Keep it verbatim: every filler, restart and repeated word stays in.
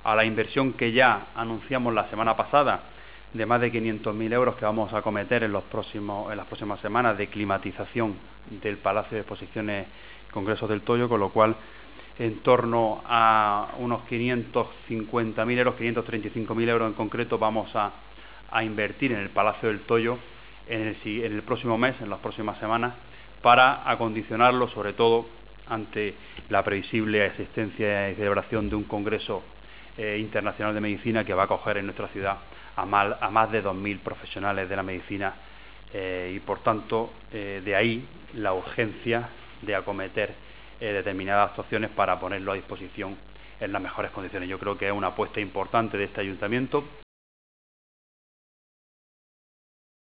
a la inversión que ya anunciamos la semana pasada de más de quinientos mil euros que vamos a acometer en, los próximos, en las próximas semanas de climatización del Palacio de Exposiciones Congresos del Toyo, con lo cual en torno a unos quinientos cincuenta mil euros, quinientos treinta y cinco mil euros en concreto vamos a, a invertir en el Palacio del Toyo en el, en el próximo mes, en las próximas semanas, para acondicionarlo sobre todo ante la previsible existencia y celebración de un congreso eh, internacional de medicina que va a acoger en nuestra ciudad a, mal, a más de dos mil profesionales de la medicina eh, y por tanto eh, de ahí la urgencia de acometer eh, determinadas actuaciones para ponerlo a disposición en las mejores condiciones. Yo creo que es una apuesta importante de este ayuntamiento